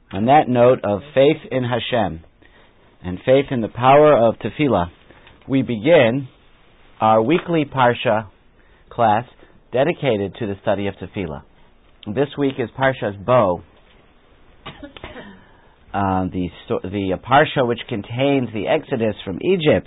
On that note of faith in Hashem and faith in the power of tefillah, we begin our weekly Parsha class dedicated to the study of tefillah. This week is Parshas Bo, the Parsha which contains the Exodus from Egypt.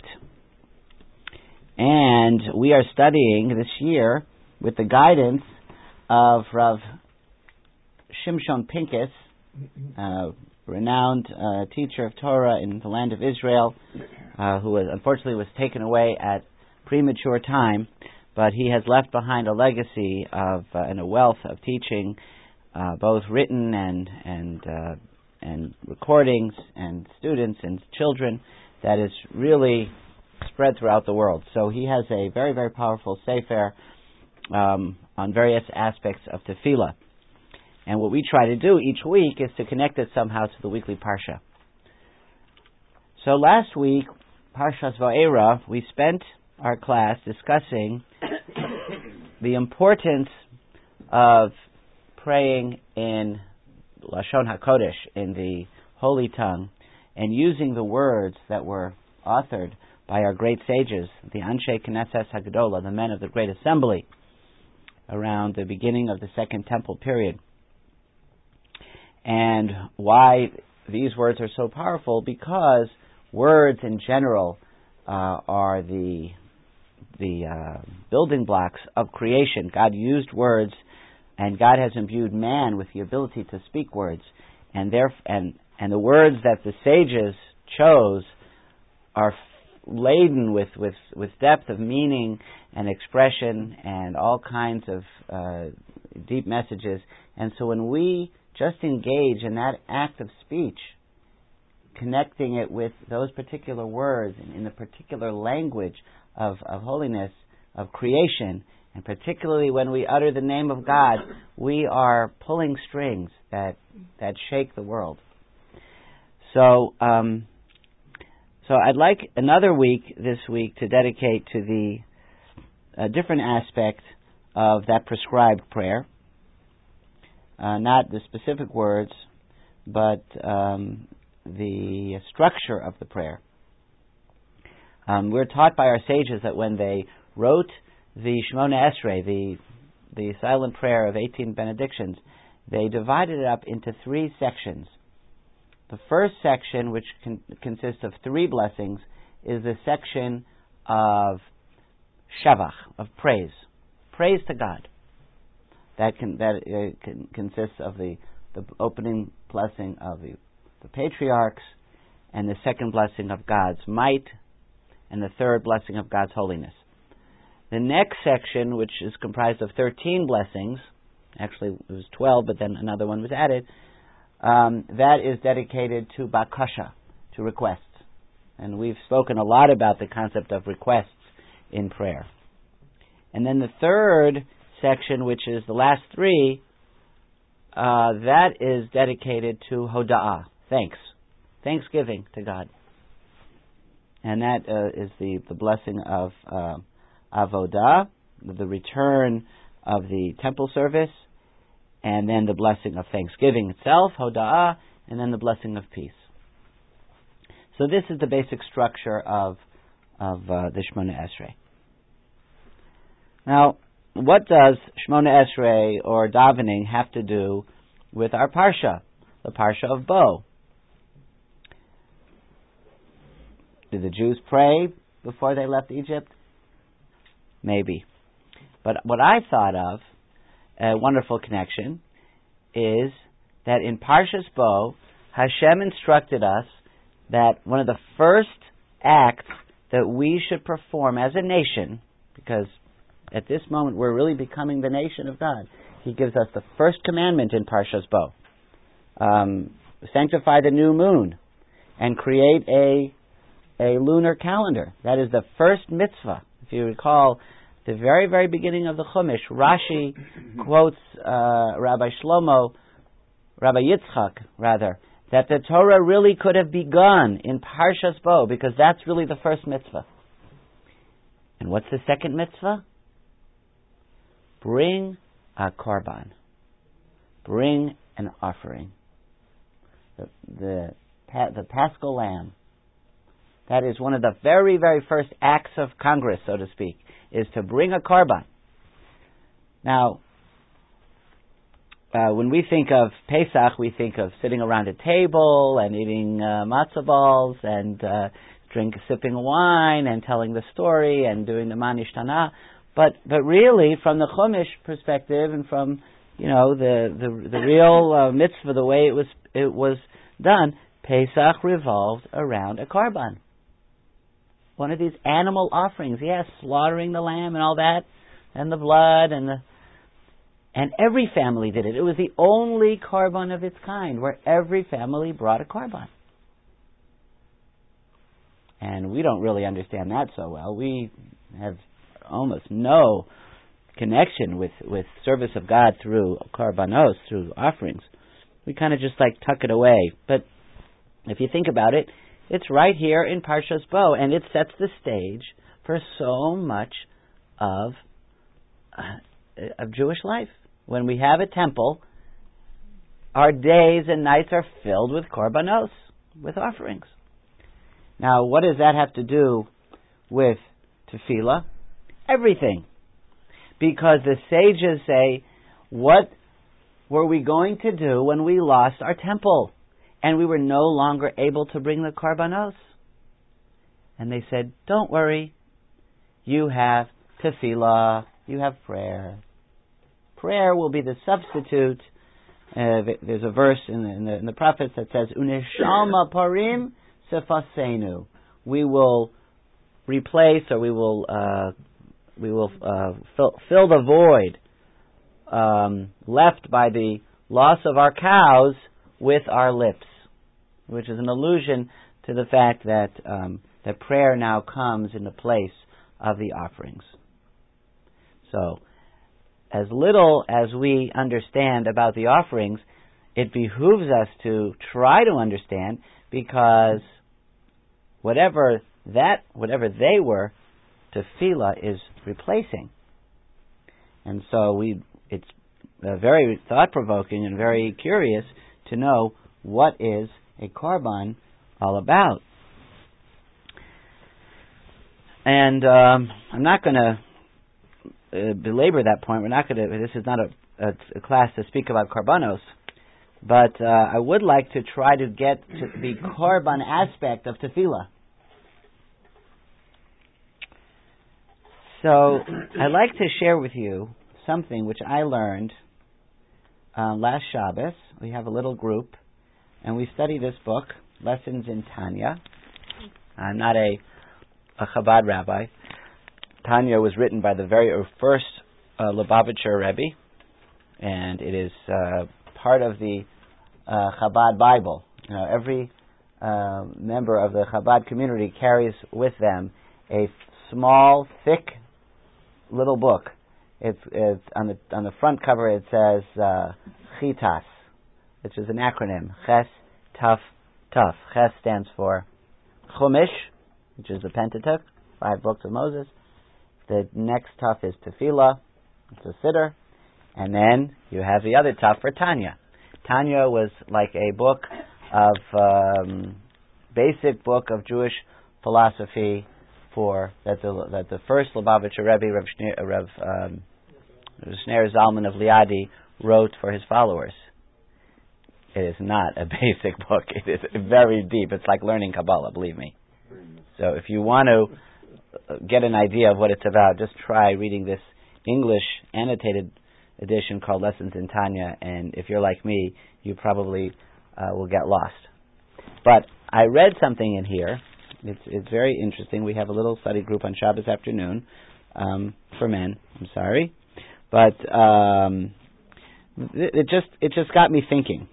And we are studying this year with the guidance of Rav Shimshon Pincus, renowned teacher of Torah in the land of Israel, who unfortunately was taken away at premature time, but he has left behind a legacy of and a wealth of teaching, both written and recordings and students and children, that is really spread throughout the world. So he has a very, very powerful sefer on various aspects of tefillah. And what we try to do each week is to connect it somehow to the weekly Parsha. So last week, Parshas Va'era, we spent our class discussing the importance of praying in Lashon HaKodesh, in the Holy Tongue, and using the words that were authored by our great sages, the Anshe Knesset HaGedolah, the men of the Great Assembly, around the beginning of the Second Temple period. And why these words are so powerful? Because words in general are the building blocks of creation. God used words, and God has imbued man with the ability to speak words. And the words that the sages chose are laden with depth of meaning and expression and all kinds of deep messages. And so when we just engage in that act of speech, connecting it with those particular words in the particular language of holiness, of creation, and particularly when we utter the name of God, we are pulling strings that shake the world. So I'd like another week this week to dedicate to the different aspect of that prescribed prayer. Not the specific words, but the structure of the prayer. We're taught by our sages that when they wrote the Shemona Esrei, the silent prayer of 18 benedictions, they divided it up into 3 sections. The first section, which consists of 3 blessings, is the section of Shavach, of praise to God. That consists of the opening blessing of the patriarchs, and the second blessing of God's might, and the third blessing of God's holiness. The next section, which is comprised of 13 blessings, actually it was 12, but then another one was added, that is dedicated to bakasha, to requests. And we've spoken a lot about the concept of requests in prayer. And then the third section, which is the last 3, that is dedicated to hoda'ah, thanksgiving to God. And that is the blessing of avodah, the return of the temple service, and then the blessing of thanksgiving itself, hoda'ah, and then the blessing of peace. So this is the basic structure of the Shemona Esrei. Now, what does Shemona Esrei or davening have to do with our Parsha, the Parsha of Bo? Did the Jews pray before they left Egypt? Maybe. But what I thought of, a wonderful connection, is that in Parshas Bo, Hashem instructed us that one of the first acts that we should perform as a nation, because at this moment we're really becoming the nation of God. He gives us the first commandment in Parshas Bo. Sanctify the new moon and create a lunar calendar. That is the first mitzvah. If you recall, the very, very beginning of the Chumash, Rashi quotes Rabbi Yitzchak, that the Torah really could have begun in Parshas Bo, because that's really the first mitzvah. And what's the second mitzvah? Bring a korban. Bring an offering. the Paschal Lamb. That is one of the very, very first acts of Congress, so to speak, is to bring a korban. Now, when we think of Pesach, we think of sitting around a table and eating matzah balls and sipping wine and telling the story and doing the manishtana. But really, from the Chumash perspective and from the real mitzvah, the way it was done, Pesach revolved around a korban. One of these animal offerings, yes, slaughtering the lamb and all that, and the blood and every family did it. It was the only korban of its kind where every family brought a korban. And we don't really understand that so well. We have almost no connection with service of God through korbanos, through offerings. We kind of just tuck it away. But if you think about it, it's right here in Parshas Bo, and it sets the stage for so much of Jewish life. When we have a temple, our days and nights are filled with korbanos, with offerings. Now, what does that have to do with tefillah? Everything. Because the sages say, what were we going to do when we lost our temple and we were no longer able to bring the korbanos? And they said, don't worry, you have tefillah, you have prayer. Prayer will be the substitute. There's a verse in the prophets that says, "Uneshama parim sefasenu." We will replace, or we will fill the void left by the loss of our cows with our lips, which is an allusion to the fact that that prayer now comes in the place of the offerings. So, as little as we understand about the offerings, it behooves us to try to understand, because whatever they were, tefillah is replacing. And so it's very thought-provoking and very curious to know what is a korban all about. And I'm not going to belabor that point. This is not a class to speak about korbanos, but I would like to try to get to the korban aspect of tefillah. So I'd like to share with you something which I learned last Shabbos. We have a little group, and we study this book, Lessons in Tanya. I'm not a Chabad rabbi. Tanya was written by the very first Lubavitcher Rebbe, and it is part of the Chabad Bible. Every member of the Chabad community carries with them a small, thick little book. It's on the front cover. It says Chitas, which is an acronym. Ches, Taf, Taf. Ches stands for Chumash, which is the Pentateuch, 5 books of Moses. The next Taf is Tefillah, it's a siddur, and then you have the other Taf for Tanya. Tanya was like a book of basic book of Jewish philosophy that the first Lubavitcher Rebbe, Rav Shneur Zalman of Liadi, wrote for his followers. It is not a basic book. It is very deep. It's like learning Kabbalah, believe me. So if you want to get an idea of what it's about, just try reading this English annotated edition called Lessons in Tanya, and if you're like me, you probably will get lost. But I read something in here. It's very interesting. We have a little study group on Shabbos afternoon for men. I'm sorry, but it just got me thinking.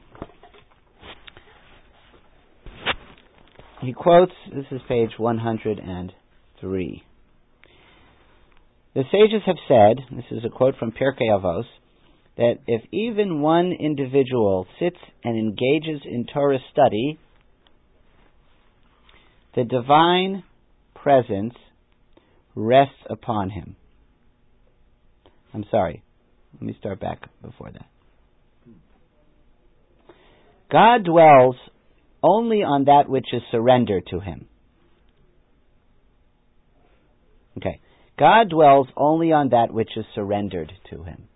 He quotes. This is page 103. The sages have said, this is a quote from Pirkei Avos, that if even one individual sits and engages in Torah study, the divine presence rests upon him. I'm sorry. Let me start back before that. God dwells only on that which is surrendered to him. Okay. God dwells only on that which is surrendered to him.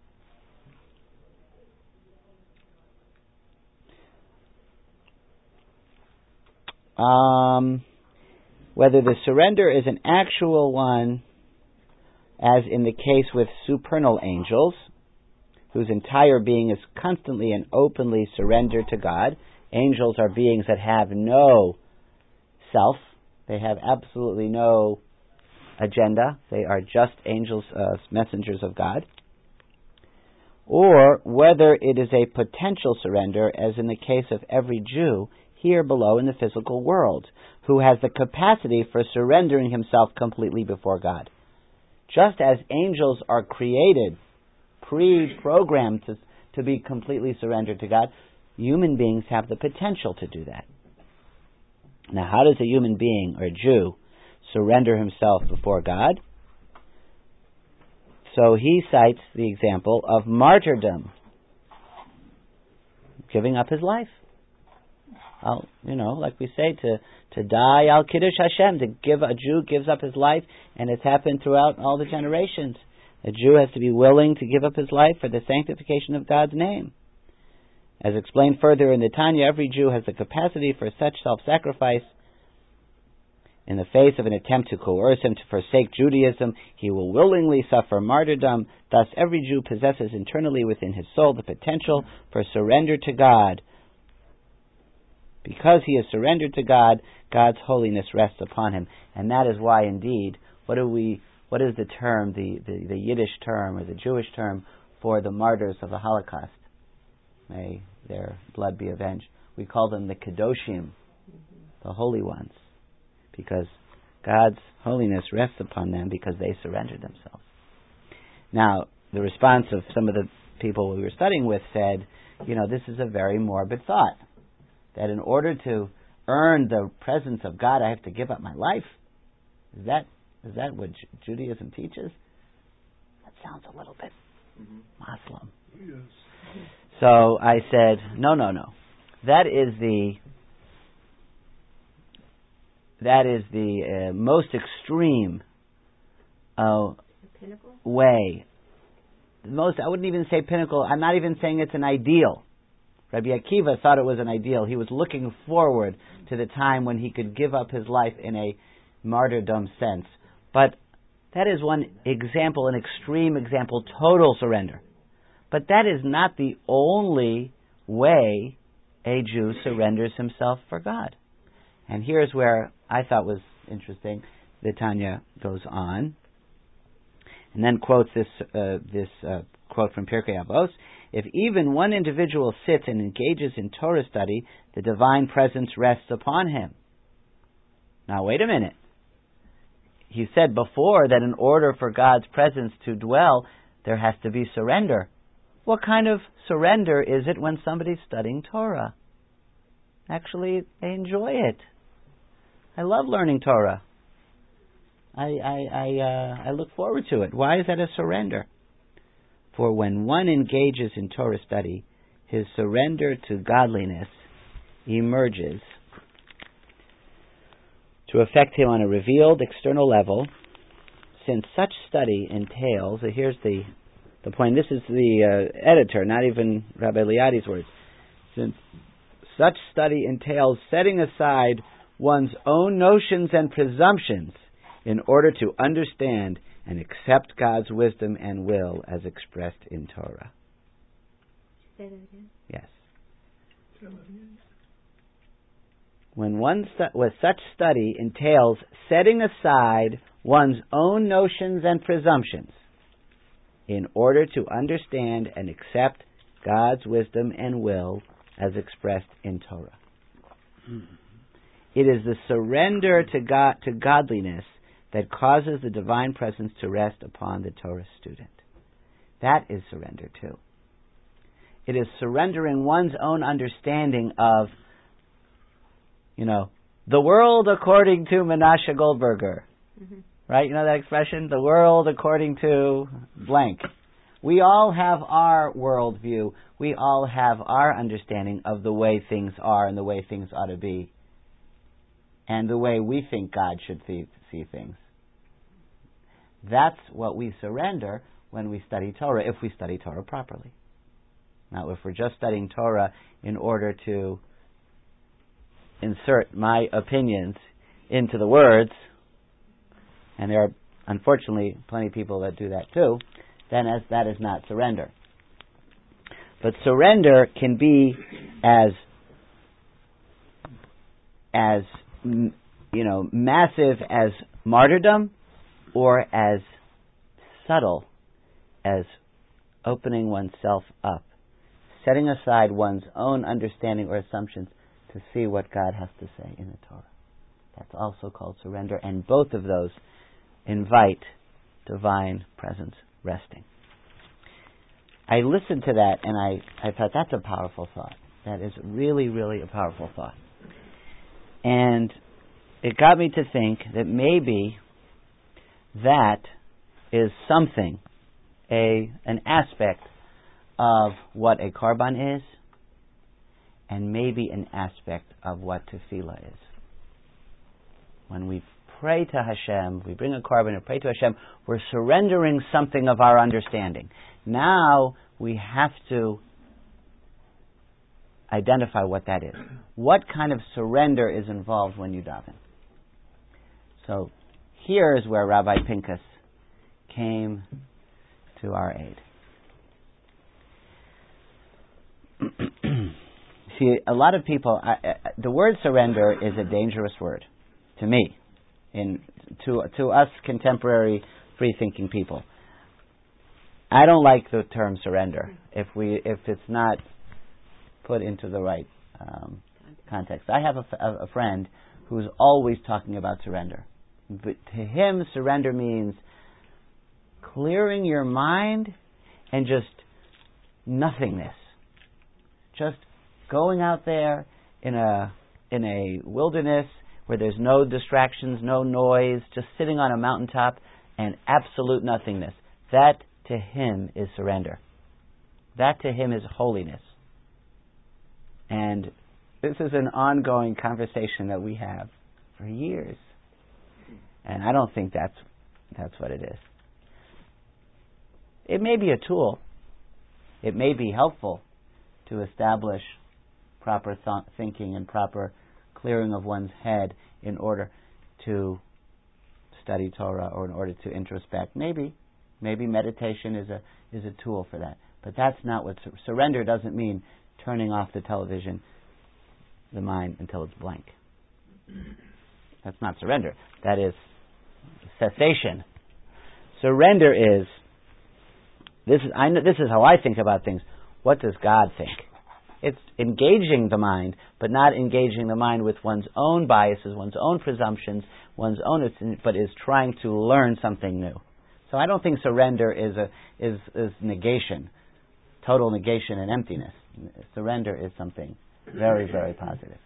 Whether the surrender is an actual one, as in the case with supernal angels, whose entire being is constantly and openly surrendered to God. Angels are beings that have no self. They have absolutely no agenda. They are just angels, messengers of God. Or whether it is a potential surrender, as in the case of every Jew here below in the physical world, who has the capacity for surrendering himself completely before God. Just as angels are created, pre-programmed to be completely surrendered to God, human beings have the potential to do that. Now, how does a human being, or a Jew, surrender himself before God? So he cites the example of martyrdom, giving up his life. Like we say, to die al kiddush Hashem, a Jew gives up his life, and it's happened throughout all the generations. A Jew has to be willing to give up his life for the sanctification of God's name. As explained further in the Tanya, every Jew has the capacity for such self-sacrifice. In the face of an attempt to coerce him to forsake Judaism, he will willingly suffer martyrdom. Thus, every Jew possesses internally within his soul the potential for surrender to God. Because he is surrendered to God, God's holiness rests upon him. And that is why, indeed, what is the term, the Yiddish term, or the Jewish term, for the martyrs of the Holocaust? May their blood be avenged. We call them the Kedoshim, the holy ones, because God's holiness rests upon them because they surrendered themselves. Now, the response of some of the people we were studying with said, this is a very morbid thought, that in order to earn the presence of God, I have to give up my life. Is that what Judaism teaches? That sounds a little bit Muslim. Yes. So I said, no. That is the most extreme way. I wouldn't even say pinnacle. I'm not even saying it's an ideal. Rabbi Akiva thought it was an ideal. He was looking forward to the time when he could give up his life in a martyrdom sense. But that is one example, an extreme example, total surrender. But that is not the only way a Jew surrenders himself for God. And here's where I thought was interesting. The Tanya goes on and then quotes this quote from Pirkei Avos. If even one individual sits and engages in Torah study, the divine presence rests upon him. Now, wait a minute. He said before that in order for God's presence to dwell, there has to be surrender. What kind of surrender is it when somebody's studying Torah? Actually, they enjoy it. I love learning Torah. I look forward to it. Why is that a surrender? For when one engages in Torah study, his surrender to godliness emerges to affect him on a revealed external level, since such study entails, here's the point, this is the editor, not even Rabbi Liadi's words, since such study entails setting aside one's own notions and presumptions in order to understand and accept God's wisdom and will as expressed in Torah. Say that again? Yes. With such study entails setting aside one's own notions and presumptions in order to understand and accept God's wisdom and will as expressed in Torah. It is the surrender to godliness that causes the divine presence to rest upon the Torah student. That is surrender too. It is surrendering one's own understanding of, the world according to Menashe Goldberger. Mm-hmm. Right? You know that expression? The world according to blank. We all have our worldview. We all have our understanding of the way things are and the way things ought to be, and the way we think God should see things. That's what we surrender when we study Torah, if we study Torah properly. Now, if we're just studying Torah in order to insert my opinions into the words, and there are unfortunately plenty of people that do that too, then that is not surrender. But surrender can be as massive as martyrdom, or as subtle as opening oneself up, setting aside one's own understanding or assumptions to see what God has to say in the Torah. That's also called surrender, and both of those invite divine presence resting. I listened to that and I thought, that's a powerful thought. That is really, really a powerful thought. And it got me to think that maybe that is something, an aspect of what a korban is, and maybe an aspect of what tefillah is. When we pray to Hashem, we bring a korban and pray to Hashem, we're surrendering something of our understanding. Now we have to identify what that is. What kind of surrender is involved when you daven? So here is where Rabbi Pinkus came to our aid. See, a lot of people, the word surrender is a dangerous word to me, to us contemporary free-thinking people. I don't like the term surrender if it's not put into the right context. I have a friend who's always talking about surrender. But to him, surrender means clearing your mind and just nothingness. Just going out there in a wilderness where there's no distractions, no noise, just sitting on a mountaintop and absolute nothingness. That to him is surrender. That to him is holiness. And this is an ongoing conversation that we have for years. And I don't think that's what it is. It may be a tool. It may be helpful to establish proper thinking and proper clearing of one's head in order to study Torah or in order to introspect. Maybe meditation is a tool for that. But that's not what surrender doesn't mean. Turning off the television, the mind until it's blank. That's not surrender. That is cessation. Surrender is this is how I think about things. What does God think? It's engaging the mind, but not engaging the mind with one's own biases, one's own presumptions, but is trying to learn something new. So I don't think surrender is negation, total negation and emptiness. Surrender is something very, very positive.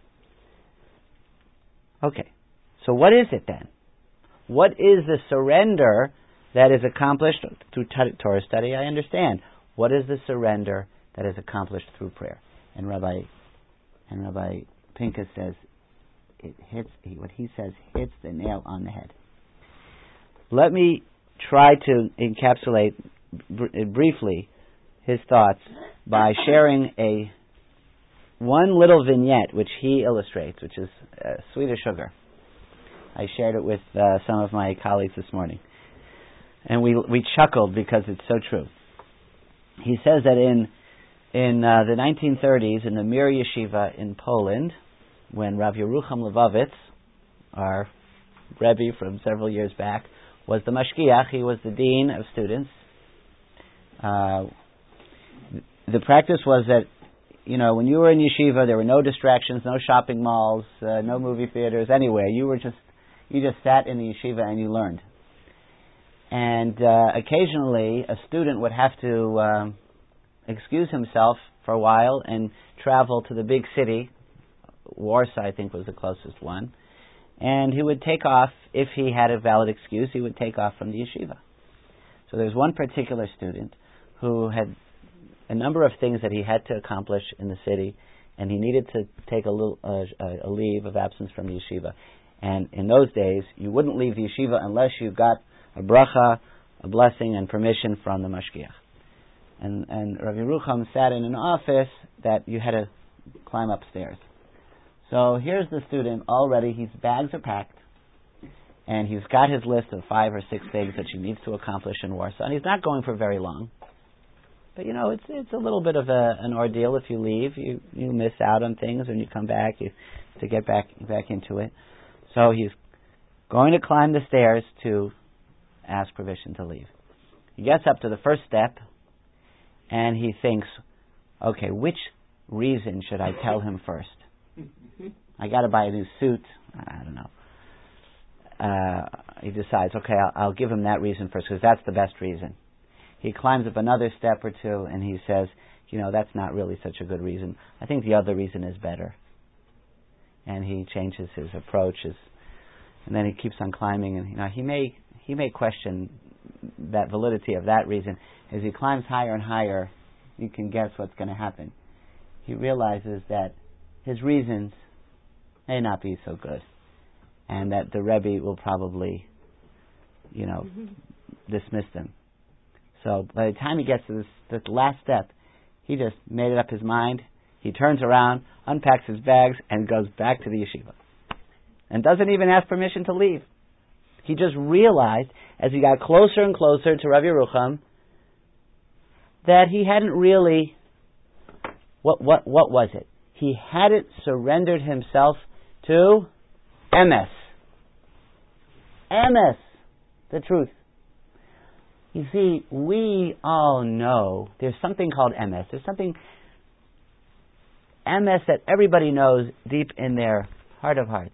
Okay, so what is it then? What is the surrender that is accomplished through Torah study? I understand. What is the surrender that is accomplished through prayer? And Rabbi Pinkus says what he says hits the nail on the head. Let me try to encapsulate briefly his thoughts by sharing one little vignette which he illustrates, which is sweet as sugar. I shared it with some of my colleagues this morning, and we chuckled because it's so true. He says that in the 1930s, in the Mir Yeshiva in Poland, when Rav Yerucham Levovitz, our Rebbe from several years back, was the mashgiach, he was the dean of students. The practice was that, when you were in yeshiva, there were no distractions, no shopping malls, no movie theaters, anywhere. You just sat in the yeshiva and you learned. And occasionally, a student would have to excuse himself for a while and travel to the big city. Warsaw, I think, was the closest one. And he would take off, if he had a valid excuse, he would take off from the yeshiva. So there's one particular student who had a number of things that he had to accomplish in the city, and he needed to take a leave of absence from the yeshiva. And in those days, you wouldn't leave the yeshiva unless you got a bracha, a blessing, and permission from the mashgiach. And Rav Yerucham sat in an office that you had to climb upstairs. So here's the student already. His bags are packed, and he's got his list of 5 or 6 things that he needs to accomplish in Warsaw. And he's not going for very long. But it's a little bit of an ordeal if you leave. You miss out on things when you come back to get back into it. So he's going to climb the stairs to ask permission to leave. He gets up to the first step, and he thinks, okay, which reason should I tell him first? I got to buy a new suit. I don't know. He decides, okay, I'll give him that reason first because that's the best reason. He climbs up another step or two, and he says, that's not really such a good reason. I think the other reason is better. And he changes his approaches, and then he keeps on climbing, and he may question that validity of that reason. As he climbs higher and higher, you can guess what's going to happen. He realizes that his reasons may not be so good, and that the Rebbe will probably, dismiss them. So by the time he gets to this last step, he just made up his mind. He turns around, unpacks his bags, and goes back to the yeshiva. And doesn't even ask permission to leave. He just realized, as he got closer and closer to Rav Yerucham, that he hadn't really... What was it? He hadn't surrendered himself to emes. Emes, the truth. You see, we all know there's something called emes. There's something emes that everybody knows deep in their heart of hearts.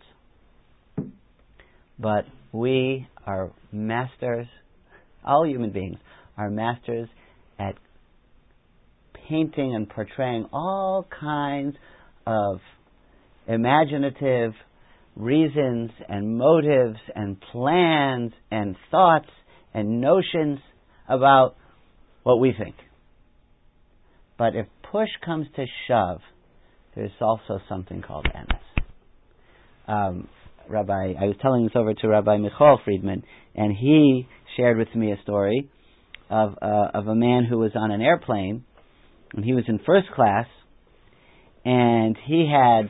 But we are masters, all human beings are masters at painting and portraying all kinds of imaginative reasons and motives and plans and thoughts and notions about what we think. But if push comes to shove, there's also something called emes. I was telling this over to Rabbi Michal Friedman, and he shared with me a story of a man who was on an airplane, and he was in first class, and he had,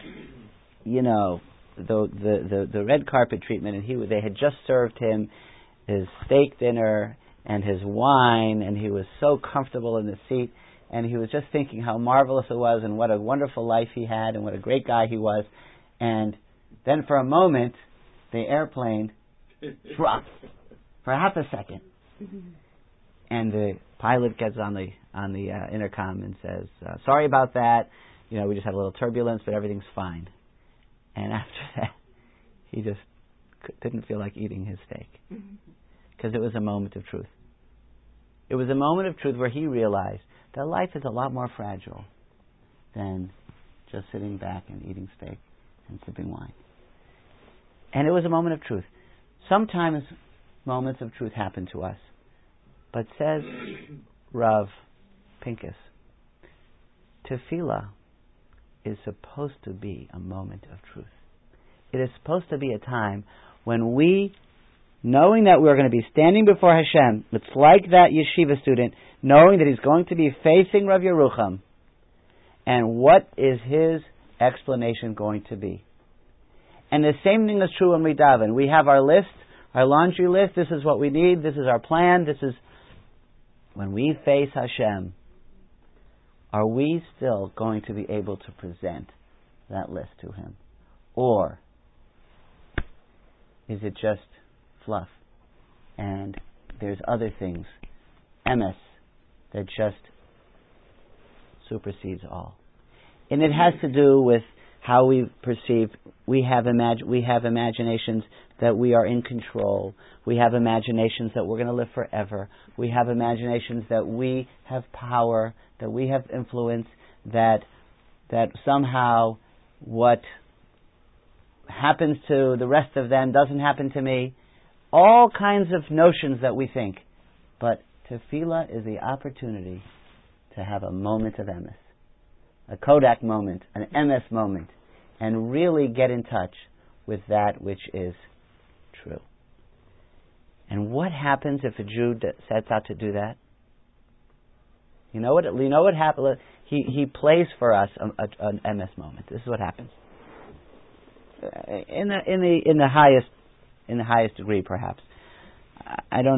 the red carpet treatment, and they had just served him his steak dinner and his wine, and he was so comfortable in the seat, and he was just thinking how marvelous it was and what a wonderful life he had and what a great guy he was. And then for a moment, the airplane drops for half a second, and the pilot gets on the intercom and says, "Sorry about that. We just had a little turbulence, but everything's fine." And after that, he just didn't feel like eating his steak because it was a moment of truth. It was a moment of truth where he realized that life is a lot more fragile than just sitting back and eating steak and sipping wine. And it was a moment of truth. Sometimes moments of truth happen to us. But says Rav Pincus, tefillah is supposed to be a moment of truth. It is supposed to be a time when we, knowing that we're going to be standing before Hashem, it's like that yeshiva student, knowing that he's going to be facing Rav Yerucham, and what is his explanation going to be? And the same thing is true when we daven. We have our list, our laundry list. This is what we need. This is our plan. This is when we face Hashem. Are we still going to be able to present that list to Him, or is it just fluff? And there's other things, emes, that just supersedes all. And it has to do with how we perceive. We have imaginations that we are in control. We have imaginations that we're going to live forever. We have imaginations that we have power, that we have influence, that somehow what happens to the rest of them doesn't happen to me. All kinds of notions that we think. But Tefillah is the opportunity to have a moment of emes, a Kodak moment, an emes moment, and really get in touch with that which is true. And what happens if a Jew sets out to do that? You know what happens? He plays for us an emes moment. This is what happens. In the highest degree, perhaps. I don't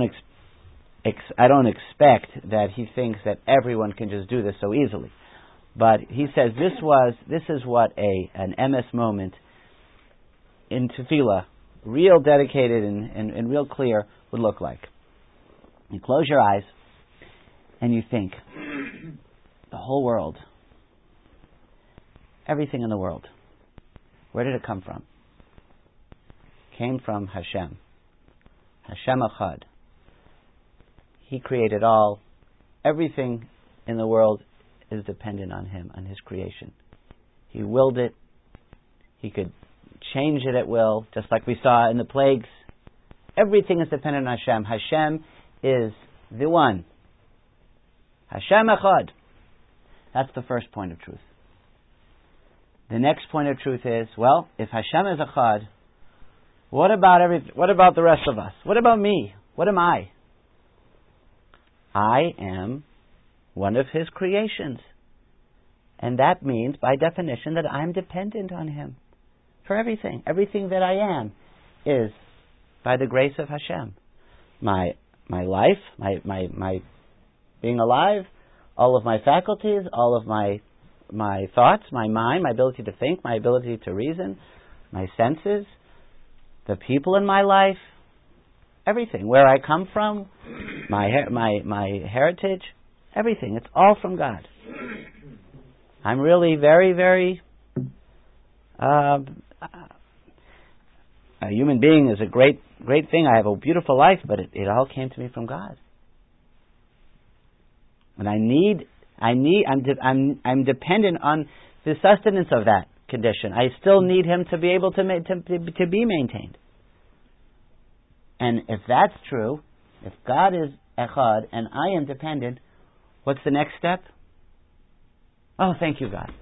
expect that he thinks that everyone can just do this so easily. But he says this is what an emes moment in tefillah, real dedicated and real clear, would look like. You close your eyes and you think, the whole world, everything in the world, where did it come from? It came from Hashem. Hashem Echad. He created all. Everything in the world is dependent on Him, on His creation. He willed it. He could change it at will, just like we saw in the plagues. Everything is dependent on Hashem. Hashem is the one. Hashem Echad. That's the first point of truth. The next point of truth is, well, if Hashem is Echad, what about the rest of us? What about me? What am I? I am one of His creations. And that means, by definition, that I'm dependent on Him for everything. Everything that I am is by the grace of Hashem. My life, my being alive, all of my faculties, all of my thoughts, my mind, my ability to think, my ability to reason, my senses, the people in my life, everything, where I come from, my heritage, everything. It's all from God. I'm really very, very... a human being is a great thing. I have a beautiful life, but it all came to me from God. And I'm dependent on the sustenance of that condition. I still need Him to be able to be maintained. And if that's true, if God is Echad and I am dependent, what's the next step? Oh, thank you, God.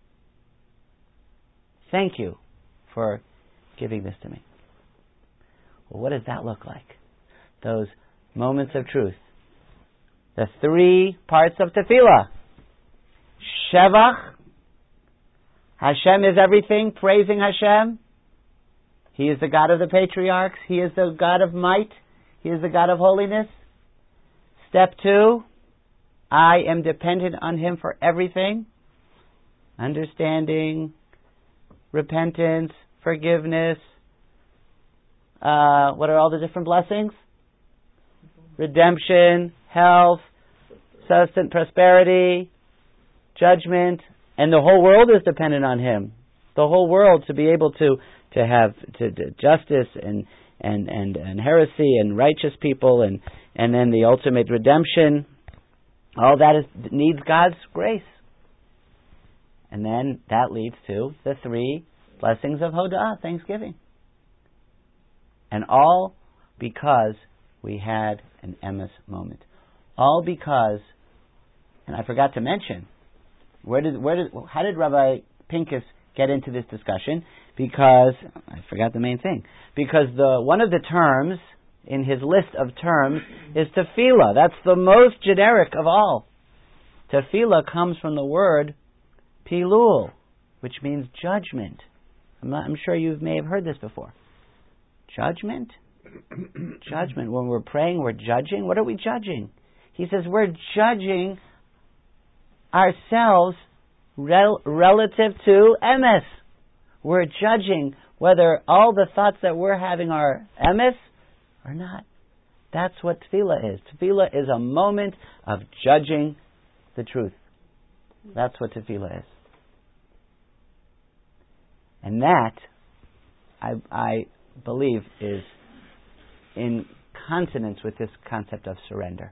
Thank you for giving this to me. Well, what does that look like? Those moments of truth. The three parts of tefillah. Shevach. Hashem is everything, praising Hashem. He is the God of the patriarchs. He is the God of might. He is the God of holiness. Step 2, I am dependent on Him for everything. Understanding, repentance, forgiveness. What are all the different blessings? Redemption, health, sustenance, prosperity, judgment, and the whole world is dependent on Him. The whole world to be able to have justice and heresy and righteous people and then the ultimate redemption. All that needs God's grace. And then that leads to the 3 blessings of Hodah, thanksgiving. And all because we had an emes moment. All because, and I forgot to mention, how did Rabbi Pincus get into this discussion? Because, I forgot the main thing, because one of the terms in his list of terms is tefillah. That's the most generic of all. Tefillah comes from the word pilul, which means judgment. I'm sure you may have heard this before. Judgment? Judgment. When we're praying, we're judging. What are we judging? He says we're judging ourselves relative to emes. We're judging whether all the thoughts that we're having are emes or not. That's what tefillah is. Tefillah is a moment of judging the truth. That's what tefillah is. And that, I believe, is in consonance with this concept of surrender.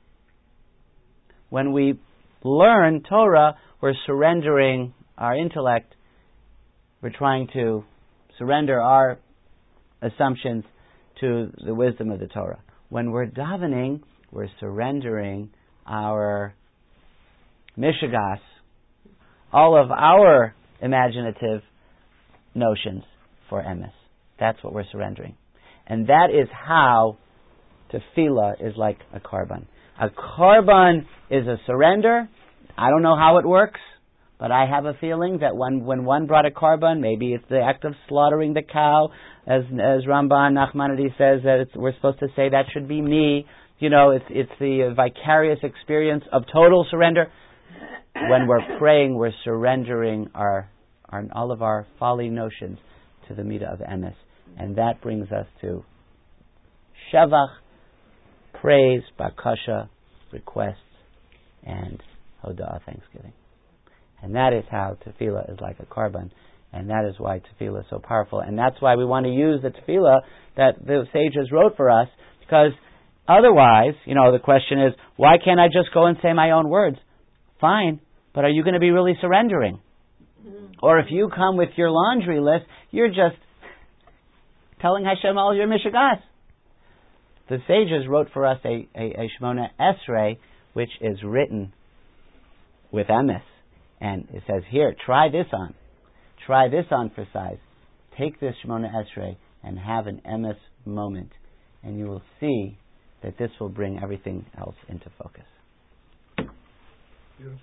When we learn Torah, we're surrendering our intellect. We're trying to surrender our assumptions to the wisdom of the Torah. When we're davening, we're surrendering our mishigas, all of our imaginative notions for emes. That's what we're surrendering. And that is how tefillah is like a korban. A korban is a surrender. I don't know how it works, but I have a feeling that when one brought a korban, maybe it's the act of slaughtering the cow, as Ramban Nachmanides says that we're supposed to say that should be me. It's the vicarious experience of total surrender. When we're praying, we're surrendering all of our folly notions to the midah of emes, and that brings us to shevach, praise, bakasha, requests, and hoda'ah, thanksgiving. And that is how tefillah is like a korban, and that is why tefillah is so powerful, and that's why we want to use the tefillah that the sages wrote for us, because otherwise, the question is, why can't I just go and say my own words? Fine, but are you going to be really surrendering? Or if you come with your laundry list, you're just telling Hashem all your mishigas. The sages wrote for us a Shemona Esrei, which is written with emes. And it says, here, try this on. Try this on for size. Take this Shemona Esrei and have an emes moment. And you will see that this will bring everything else into focus. Beautiful.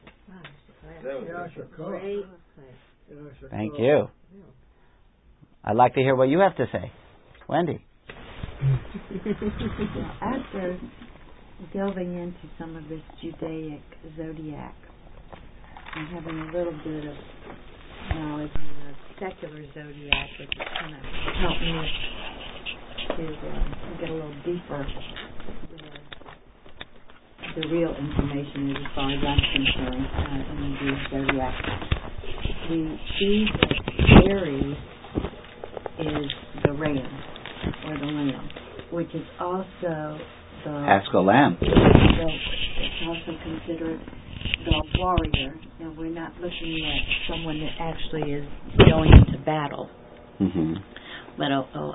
Great. Thank you. I'd like to hear what you have to say. Wendy. After delving into some of this Judaic zodiac and having a little bit of knowledge on the secular zodiac, which kind of helped me to get a little deeper the real information is as far as I'm concerned in the zodiac. We see that Aries is the ram or the lamb, which is also the Paschal lamb. It's also considered the warrior. Now we're not looking at someone that actually is going into battle, but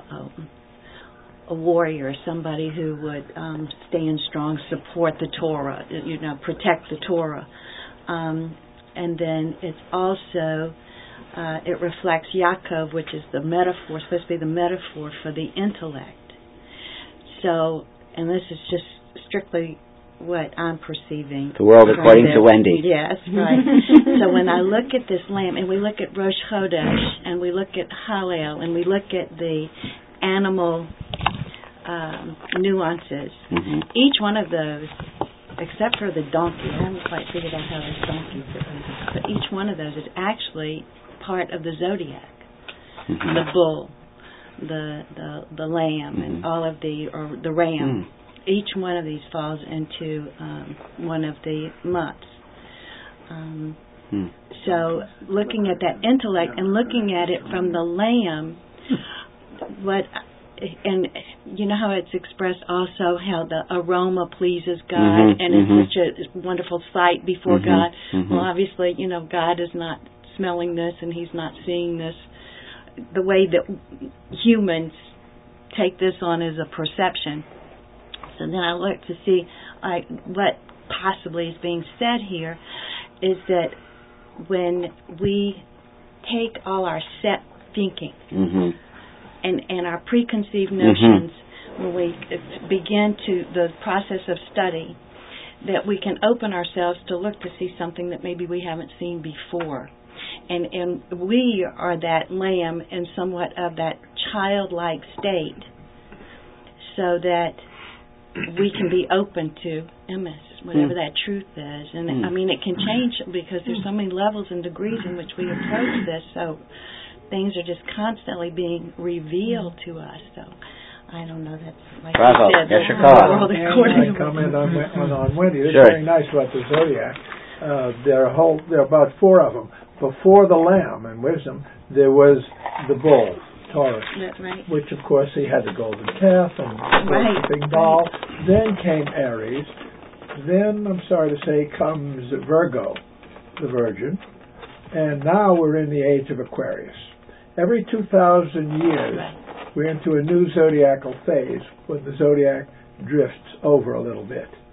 a warrior, somebody who would stand strong, support the Torah, protect the Torah. And then it's also, it reflects Yaakov, which is the metaphor, supposed to be the metaphor for the intellect. So, and this is just strictly what I'm perceiving. The world according to Wendy. Yes, right. So when I look at this lamb, and we look at Rosh Chodesh, and we look at Hallel, and we look at the animal nuances, each one of those, except for the donkey, I haven't quite figured out how this donkey fits in, but each one of those is actually part of the zodiac. The bull, the lamb, and all of the ram. Each one of these falls into one of the months. So looking at that intellect and looking at it from the lamb, and you know how it's expressed also how the aroma pleases God and it's such a wonderful sight before God. Well, obviously, God is not smelling this and He's not seeing this. The way that humans take this on is a perception. So then I look to see what possibly is being said here is that when we take all our set thinking and our preconceived notions, when we begin to the process of study, that we can open ourselves to look to see something that maybe we haven't seen before. And we are that lamb in somewhat of that childlike state so that we can be open to emes, whatever that truth is. And I mean, it can change because there's so many levels and degrees in which we approach this, so things are just constantly being revealed to us. So I don't know, that's like Bravo. you said, That's your call. I comment on Wendy. It's very nice about the zodiac. There are about 4 of them. Before the lamb and wisdom, there was the bull, Taurus, which of course he had the golden calf and worshiping Baal. Then came Aries. Then, I'm sorry to say, comes Virgo, the Virgin. And now we're in the age of Aquarius. Every 2,000 years, we're into a new zodiacal phase when the zodiac drifts over a little bit.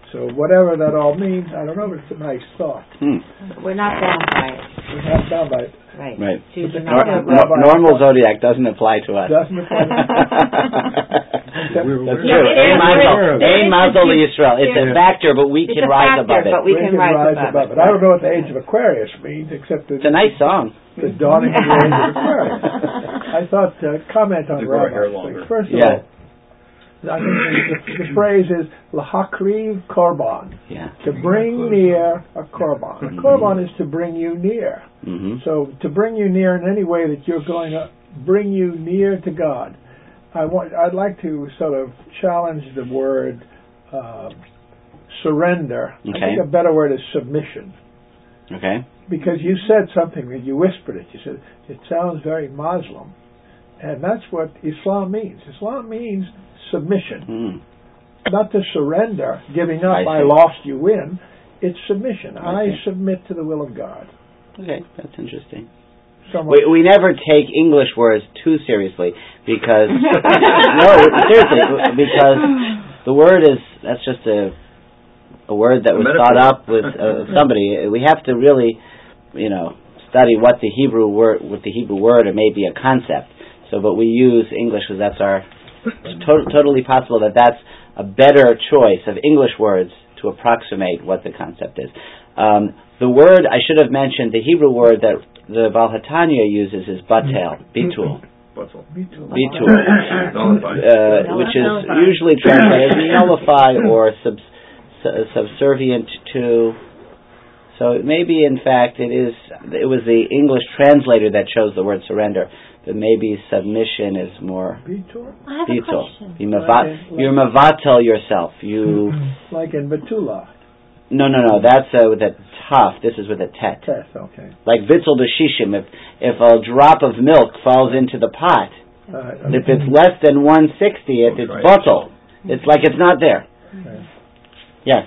So whatever that all means, I don't know, but it's a nice thought. We're not bound by it. We're not bound by it. Right. Normal zodiac doesn't apply to us. Doesn't apply to us. That's true. Ein Mazel Yisrael. It's a factor, but we can rise above it. But we can rise above it. I don't know what the age of Aquarius means, except that it's a nice song. The dawning of the age of Aquarius. I thought, comment on Rabbi's thing. First of all, I think the phrase is lahakriv korban, to bring near a korban. A korban is to bring you near. So to bring you near in any way that you're going to bring you near to God. I'd like to sort of challenge the word surrender. I think a better word is submission. Okay. Because you said something that you whispered it. You said it sounds very Muslim, and that's what Islam means. Islam means submission, not to surrender, giving up. I lost, you win. It's submission. I submit to the will of God. Okay, that's interesting. We never take English words too seriously because because the word that's just a word that was thought up with somebody. We have to really, study what the Hebrew word or maybe a concept. So, but we use English because that's our. It's totally possible that's a better choice of English words to approximate what the concept is. The word, I should have mentioned, the Hebrew word that the Baal HaTanya uses is batel, bitul. Bitul. Which is usually translated nullify or subservient to. So maybe, in fact, it was the English translator that chose the word surrender. But maybe submission is more bitul. I have a question. You mavatel yourself. You like in Betula. No. That's with a tough. This is with a tet. Okay. Like vitzel b'shishim. If a drop of milk falls into the pot, if it's less than 1/60th, it's bottle. It's like it's not there. Okay. Yes.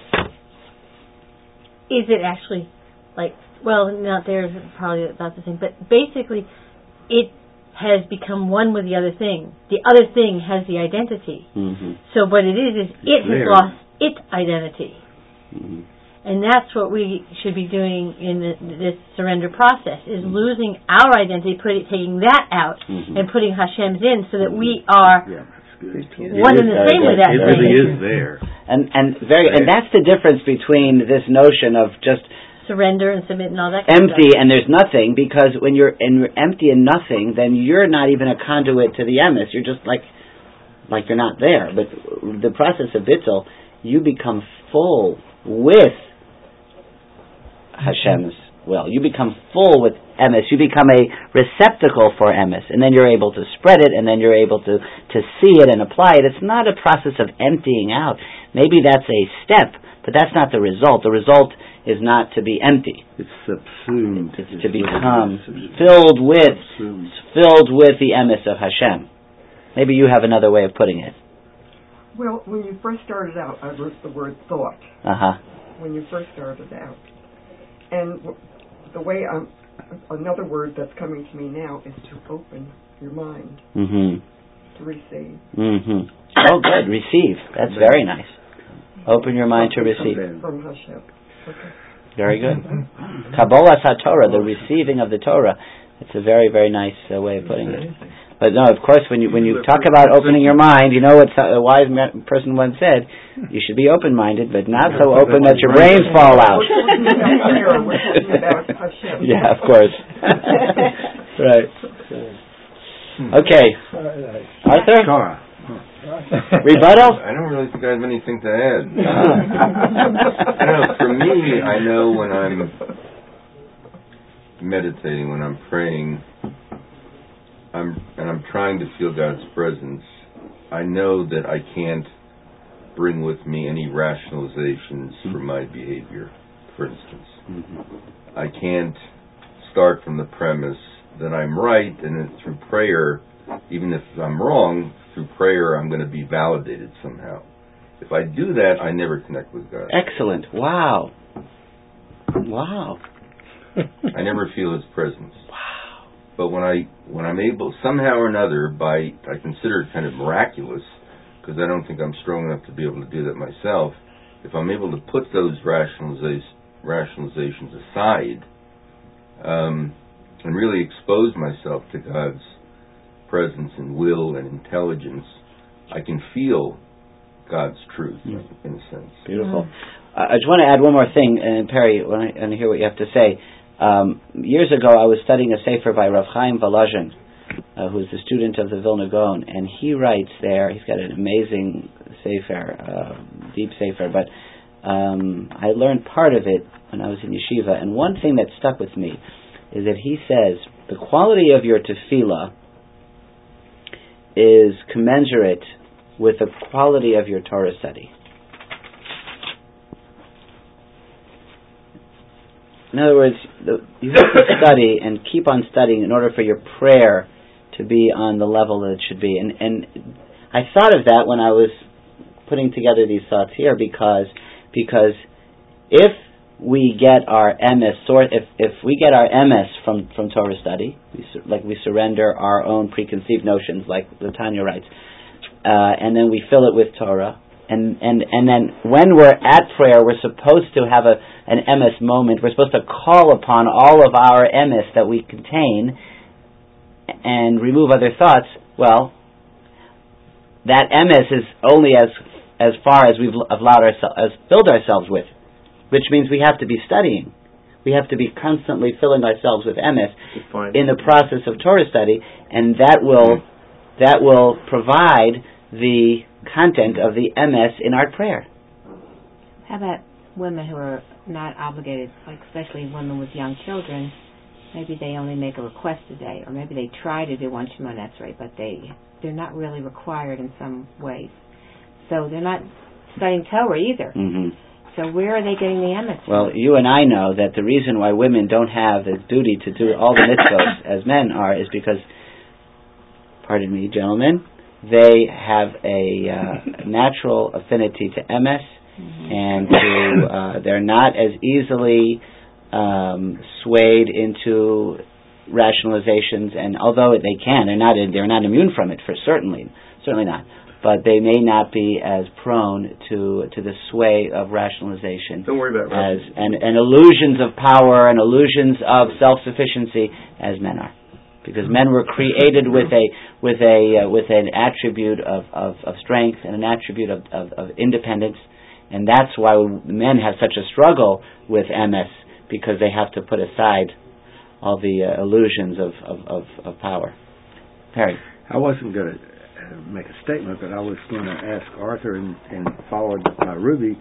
Is it actually not there is probably about the same, but basically it has become one with the other thing. The other thing has the identity. So what it is it has lost its identity. And that's what we should be doing in this surrender process, is losing our identity, taking that out, and putting Hashem's in, so that we are one and the same with that thing. It really is there. And that's the difference between this notion of just surrender and submit and all that kind empty of stuff. And there's nothing, because when you're empty and nothing, then you're not even a conduit to the emes. You're just like you're not there. But the process of bittul, you become full with Hashem's will. You become full with emes. You become a receptacle for emes, and then you're able to spread it, and then you're able to see it and apply it. It's not a process of emptying out. Maybe that's a step, but that's not the result. The result is not to be empty. It's subsumed. It's to become filled with the emes of Hashem. Maybe you have another way of putting it. Well, when you first started out, I wrote the word thought. When you first started out. And the way another word that's coming to me now is to open your mind. To receive. Oh, good. Receive. That's very nice. Open your mind to receive. From Hashem. Okay. Very good. Kabbalas HaTorah, the receiving of the Torah. It's a very, very nice way of putting it. But no, of course, when you talk about opening your mind, you know what a wise person once said: you should be open-minded, but not so open that your brains fall out. Yeah, of course. Right. Okay, Arthur. Rebuttal? I don't really think I have anything to add. I don't know. For me, I know when I'm meditating, when I'm praying, I'm trying to feel God's presence, I know that I can't bring with me any rationalizations for my behavior, for instance. I can't start from the premise that I'm right, and that through prayer, even if I'm wrong, through prayer I'm going to be validated somehow. If I do that, I never connect with God. Excellent. Wow. I never feel His presence. Wow. But when I'm able, somehow or another, I consider it kind of miraculous, because I don't think I'm strong enough to be able to do that myself. if I'm able to put those rationalizations aside, and really expose myself to God's presence and will and intelligence, I can feel God's truth, in a sense. Beautiful. I just want to add one more thing, and Perry, I want to hear what you have to say. Years ago, I was studying a sefer by Rav Chaim Volozhin, who's a student of the Vilna Gaon, and he writes there, he's got an amazing sefer, deep sefer, but I learned part of it when I was in yeshiva, and one thing that stuck with me is that he says, the quality of your tefillah is commensurate with the quality of your Torah study. In other words, you have to study and keep on studying in order for your prayer to be on the level that it should be. And I thought of that when I was putting together these thoughts here, because if we get our MS, if we get our MS from Torah study, we surrender our own preconceived notions, like the Tanya writes, and then we fill it with Torah, and then when we're at prayer, we're supposed to have an MS moment. We're supposed to call upon all of our MS that we contain and remove other thoughts. Well, that MS is only as far as we've filled ourselves with, which means we have to be studying. We have to be constantly filling ourselves with MS in the process of Torah study, and that will provide the content of the MS in our prayer. How about women who are not obligated, like especially women with young children? Maybe they only make a request a day, or maybe they try to do one Shemona Esrei, but they're not really required in some ways. So they're not studying Torah either. Mm-hmm. So where are they getting the emes? Well, you and I know that the reason why women don't have the duty to do all the mitzvot as men are is because, pardon me, gentlemen, they have a natural affinity to emes, and they're not as easily swayed into rationalizations. And although they can, they're not immune from it. Certainly not. But they may not be as prone to the sway of rationalization. Don't worry about and illusions of power and illusions of self-sufficiency as men are, because men were created with an attribute of strength and an attribute of independence, and that's why men have such a struggle with MS, because they have to put aside all the illusions of power. Perry, I wasn't going to make a statement, but I was going to ask Arthur and followed by Ruby.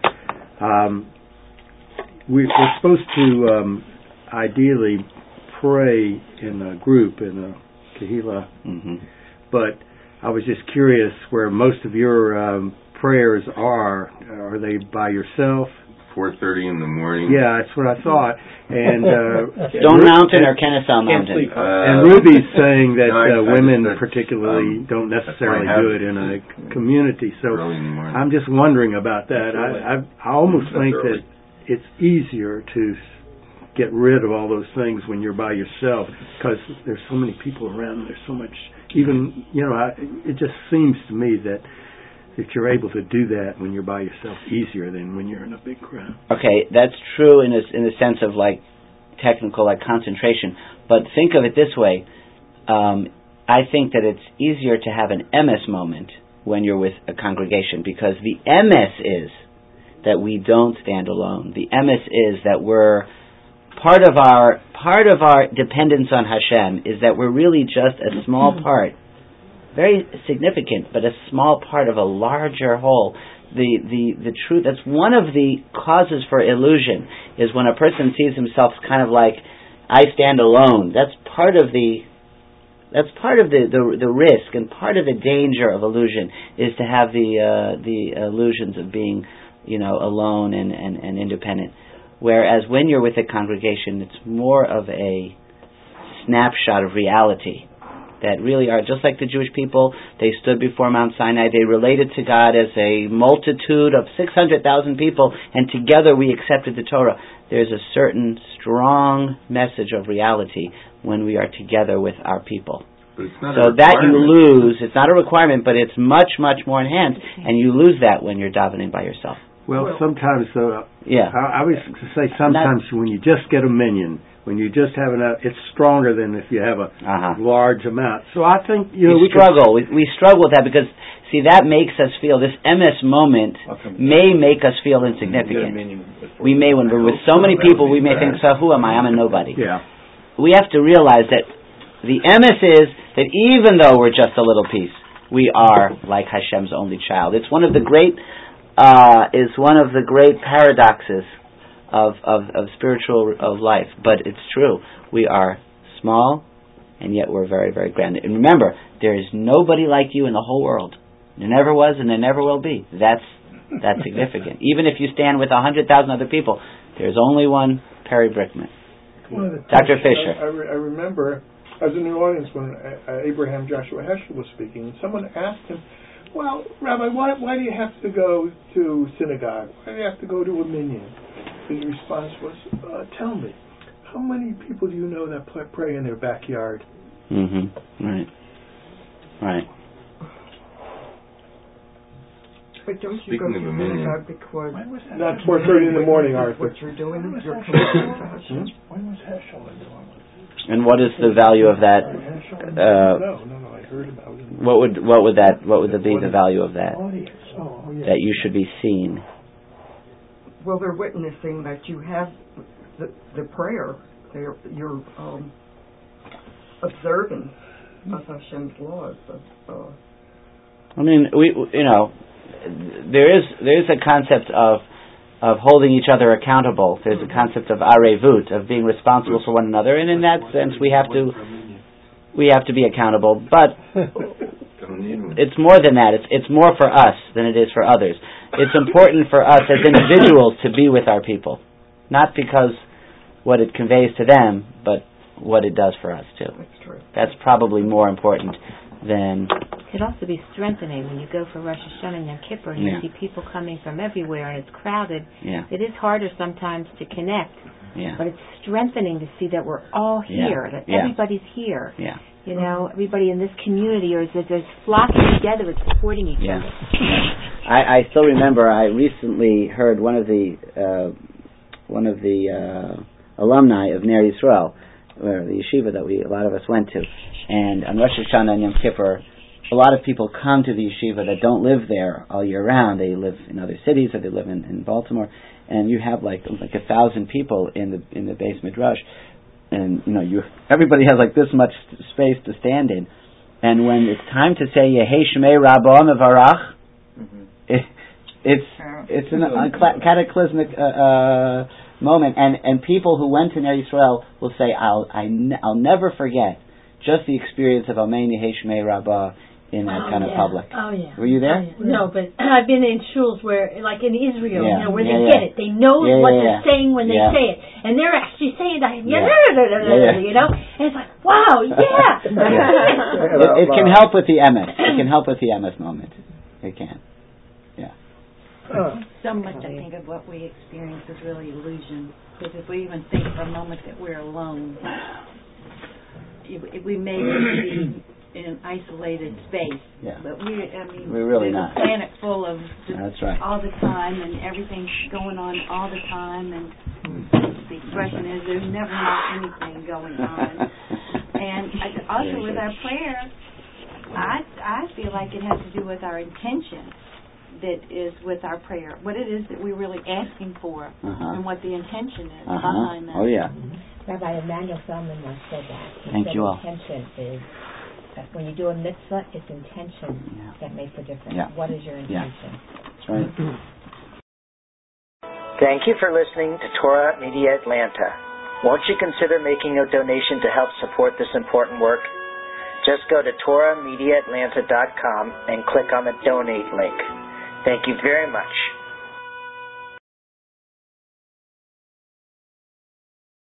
We're supposed to ideally pray in a group, in a kahila, but I was just curious where most of your prayers are. Are they by yourself? 4:30 in the morning. Yeah, that's what I thought. And Stone Mountain or Kennesaw Mountain? And Ruby's saying that women particularly don't necessarily do it in a community. So I'm just wondering about that. I almost think that it's easier to get rid of all those things when you're by yourself, because there's so many people around. There's so much. Even it just seems to me that you're able to do that when you're by yourself easier than when you're in a big crowd. Okay, that's true in the sense of like technical, like concentration. But think of it this way: I think that it's easier to have an MS moment when you're with a congregation, because the MS is that we don't stand alone. The MS is that we're part of our dependence on Hashem is that we're really just a small part. Very significant, but a small part of a larger whole. The truth, that's one of the causes for illusion, is when a person sees himself kind of like, I stand alone. That's part of the risk, and part of the danger of illusion is to have the illusions of being, alone and independent. Whereas when you're with a congregation, it's more of a snapshot of reality. That really are just like the Jewish people. They stood before Mount Sinai. They related to God as a multitude of 600,000 people, and together we accepted the Torah. There's a certain strong message of reality when we are together with our people. So that you lose. It's not a requirement, but it's much, much more enhanced, and you lose that when you're davening by yourself. Well, sometimes, I was to say sometimes when you just get a minion, when you just have it's stronger than if you have a large amount. So I think, we struggle. We struggle with that because, see, that makes us feel, this MS moment may make us feel insignificant. We may, when we're with so many people, we may think, so who am I? I'm a nobody. Yeah. We have to realize that the MS is that even though we're just a little piece, we are like Hashem's only child. It's one of the great paradoxes of spiritual life, but it's true. We are small, and yet we're very, very grand. And remember, there is nobody like you in the whole world. There never was, and there never will be. That's significant. Even if you stand with 100,000 other people, there's only one Perry Brickman. Dr. Fisher. I remember I was in the audience when Abraham Joshua Heschel was speaking, and someone asked him, "Well, Rabbi, why do you have to go to synagogue? Why do you have to go to a minyan?" His response was, "Tell me, how many people do you know that pray in their backyard?" Mm-hmm. Right. But don't you go to synagogue because not 4:30 in the morning, Arthur? What you're doing is you're connecting to Hashem. When was Heschel in New Orleans? And what is the value of that? No, I heard about it. What would be the value of that? That you should be seen. Well, they're witnessing that you have the prayer. You're observing of Hashem's laws. I mean, there is a concept of holding each other accountable. There's a concept of arevut, of being responsible for one another, and in that sense, we have to be accountable. But it's more than that. It's more for us than it is for others. It's important for us as individuals to be with our people, not because what it conveys to them, but what it does for us too. That's true. That's probably more important than. It could also be strengthening when you go for Rosh Hashanah and Yom Kippur and you see people coming from everywhere and it's crowded. Yeah. It is harder sometimes to connect, but it's strengthening to see that we're all here, that everybody's here. Yeah. Everybody in this community is flocking together and supporting each other. I still remember. I recently heard one of the alumni of Ner Yisrael, or the yeshiva that a lot of us went to, and on Rosh Hashanah and Yom Kippur, a lot of people come to the yeshiva that don't live there all year round. They live in other cities, or they live in Baltimore, and you have like 1,000 people in the Beis Midrash, and everybody has like this much space to stand in, and when it's time to say Yehei Shmei Rabba Mevarach, it's a cataclysmic moment, and people who went to Ner Yisrael will say, I'll never forget just the experience of Amen Yehei Shmei Rabba in that kind of public. Oh, yeah. Were you there? No, but I've been in shuls where, like in Israel, where they get it. They know what they're saying when they say it. And they're actually saying that, and it's like, wow, It can help with the emes. It can help with the emes moment. It can. So much, I think, of what we experience is really illusion. Because if we even think for a moment that we're alone, we may be in an isolated space. Yeah. But we're really not. A planet full of that's right. all the time, and everything's going on all the time, and the expression is there's never not anything going on. And also with our prayer, I feel like it has to do with our intention. That is with our prayer, what it is that we're really asking for, and what the intention is behind that. Oh yeah. Rabbi Emmanuel Feldman once said that. Thank you all. Intention is that when you do a mitzvah, it's intention that makes a difference. Yeah. What is your intention? That's right. Thank you for listening to Torah Media Atlanta. Won't you consider making a donation to help support this important work? Just go to TorahMediaAtlanta.com and click on the donate link. Thank you very much.